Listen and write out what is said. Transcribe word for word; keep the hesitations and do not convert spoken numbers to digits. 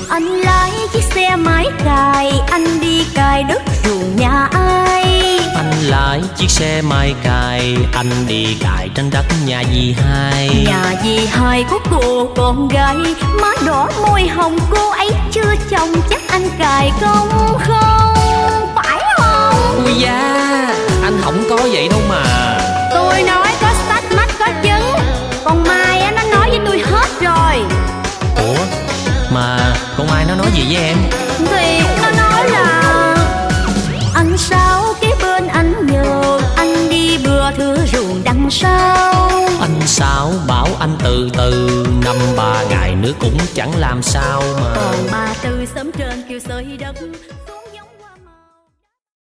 Anh lái chiếc xe máy cày, anh đi cày đất ruộng nhà ai? Anh lái chiếc xe máy cày, anh đi cày trên đất nhà dì hai. Nhà dì hai có cô con gái, má đỏ môi hồng, cô ấy chưa chồng, chắc anh cày công không? Phải không? Ui da, anh không có vậy đâu mà. Tôi nói có sách mắt có chứng, còn Mai á, nó nói với tôi hết rồi. Ủa, mà con Mai nó nói gì với em? Thì nó nói là anh Sáu kế bên anh nhờ, anh đi bừa thưa ruộng đằng sau. Anh Sáu bảo anh từ từ, năm ba ngày nữa cũng chẳng làm sao mà. Còn ba tư sớm trên kêu sơi đất.